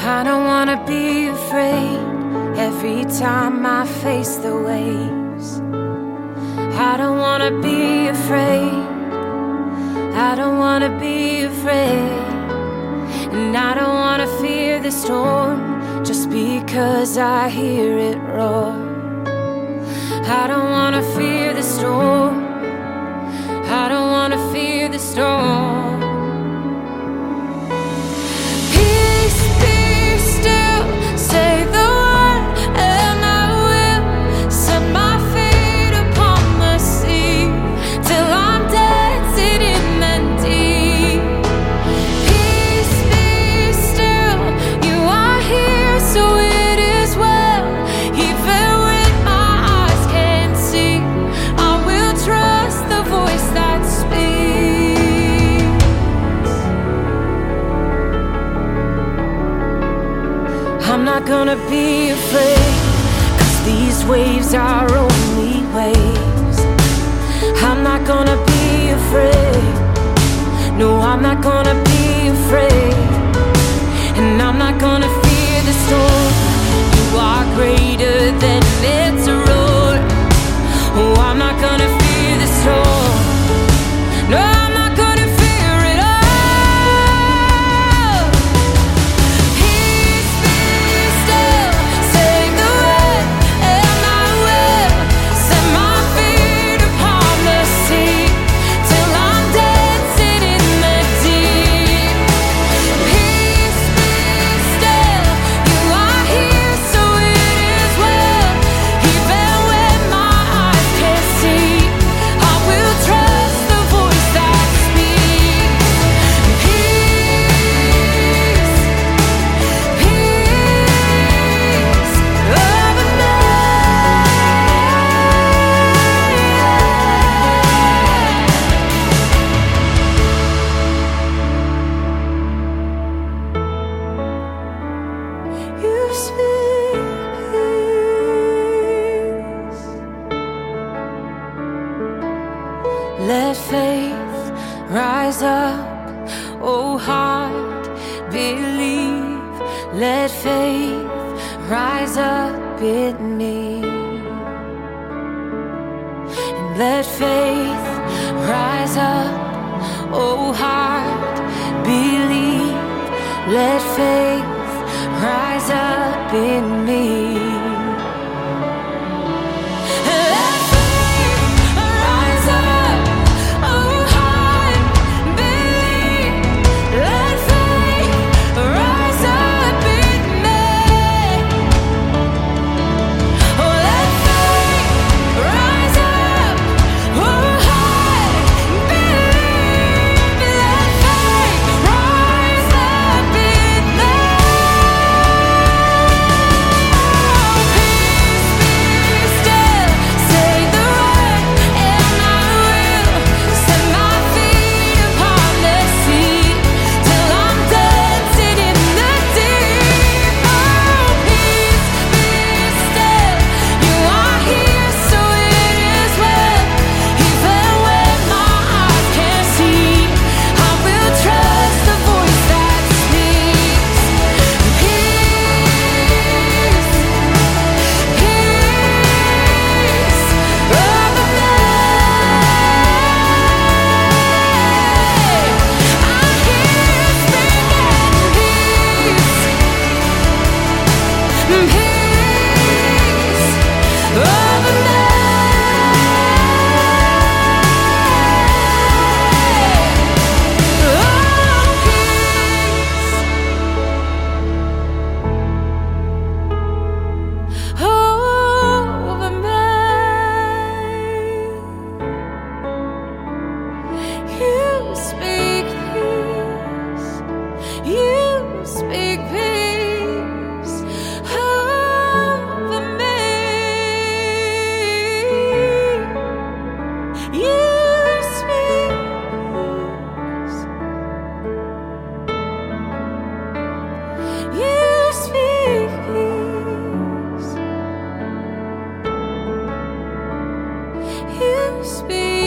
I don't wanna be afraid every time I face the waves. I don't wanna be afraid. I don't wanna be afraid. And I don't wanna fear the storm just because I hear it roar. I don't wanna fear the storm. I don't wanna fear the storm. Peace, be still, say the word, and I will set my feet upon the sea till I'm dancing in the deep. Peace, be still, you are here, so it is well. Even when my eyes can't see, I will trust the voice that speaks. I'm not gonna be afraid, 'cause these waves are only waves. I'm not gonna be afraid. No, I'm not gonna be afraid. And I'm not gonna fear the storm. You are greater than its roar. Oh, I'm not gonna fear the storm. No, I'm not gonna fear it all. Peace, be still, say the word, and I will set my feet upon the sea till I'm dancing in the deep. Peace, be still, you are here, so it is well. Even when my eyes can't see, I will trust the voice that speaks. Peace, peace over me. You speak peace. Let faith rise up, oh heart, believe. Let faith rise up in me. And let faith rise up, oh heart, believe. Let faith rise up in me. Let faith rise up, oh heart, believe. Let faith rise up in me. Oh, let faith rise up, oh heart, believe. Let faith rise up in me. Peace, be still, say the word, and I will set my feet upon the sea till I'm dancing in the deep. Oh, peace, be still, you are here, so it is well. Even when my eyes can't see, I will trust the voice that speaks. Peace, peace over me. I hear you speaking peace, peace over me. Oh, peace over me. You speak peace. You speak peace over me. You speak peace. You speak peace. You speak